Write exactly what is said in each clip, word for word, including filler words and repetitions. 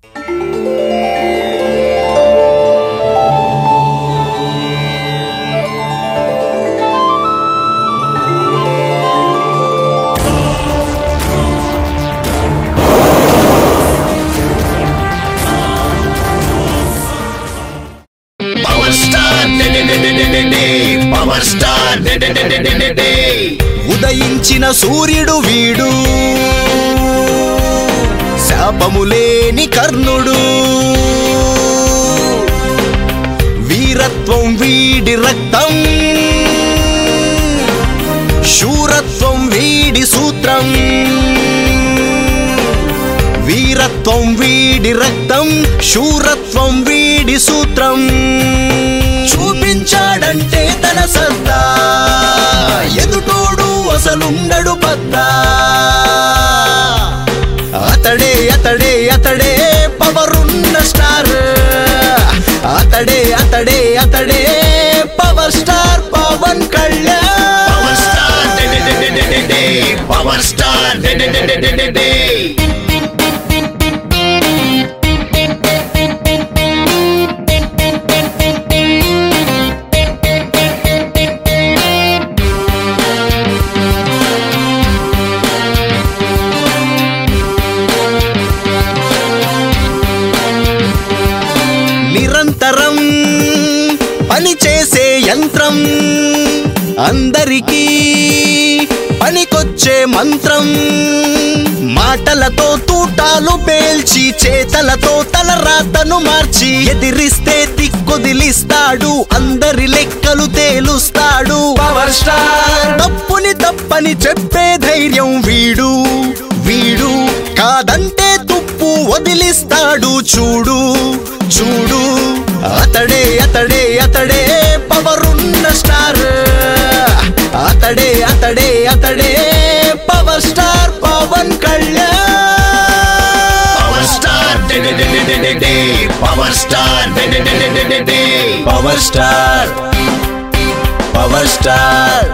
ఉదయించిన సూర్యుడు వీడు, శాపములేని కర్ణుడు, వీరత్వం వీడి రక్తం, శూరత్వం వీడి సూత్రం, వీరత్వం వీడి రక్తం, శూరత్వం వీడి సూత్రం, చూపించాడంటే తన సత్తా, ఎదుటోడు అసలుండడు పద్దా. అతడే అతడే అతడే పవరున్న స్టార్, అతడే అతడే అతడే power star Pawan Kalyan. Power star power star నిరంతరం పనిచేసే యంత్రం, అందరికీ పనికొచ్చే మంత్రం, మాటలతో తూటాలు పేల్చి చేతలతో తలరాతను మార్చి ఎదిరిస్తే దిక్కుదిలిస్తాడు, అందరి లెక్కలు తేలుస్తాడు. పవర్ స్టార్ తప్పుని తప్పని చెప్పే ధైర్యం వీడు, వీడు కాదంటే తుప్పు వదిలిస్తాడు చూడు చూడు. అతడే అతడే అతడే పవరున్న స్టార్, అతడే అతడే అతడే power star Pawan Kalyan. Power star power star power star power star.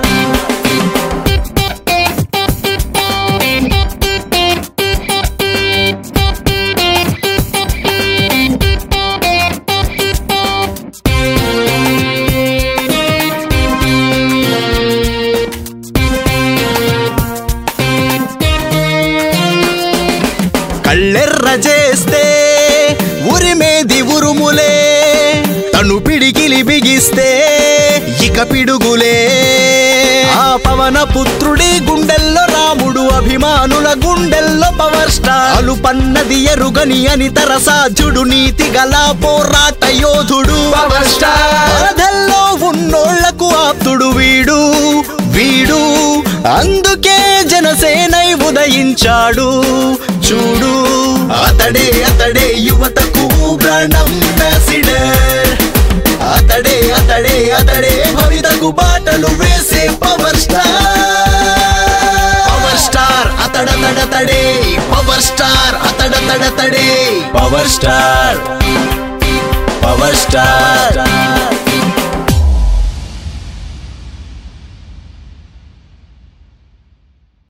కళ్ళెర్ర చేస్తే ఉరిమేది ఉరుములే, తను పిడికిలి బిగిస్తే ఇక పిడుగులే. ఆ పవన పుత్రుడి గుండెల్లో రాముడు, అభిమానుల గుండెల్లో పవర్ స్టార్. అలు పన్నది ఎరుగని అనితర సాధ్యుడు, నీతి గల పోరాట యోధుడు. పవర్ స్టార్ బాధల్లో ఉన్నోళ్లకు ఆప్తుడు వీడు, వీడు అందుకే జనసేనై ఉదయించాడు చూడు. అతడే అతడే యువతకు బ్రాండ్ అంబాసిడర్, అతడే అతడే అతడే భవితకు బాటలు వేసే పవర్ స్టార్. పవర్ స్టార్ అతడతడతడే, పవర్ స్టార్ అతడతడతడే, పవర్ స్టార్ పవర్ స్టార్.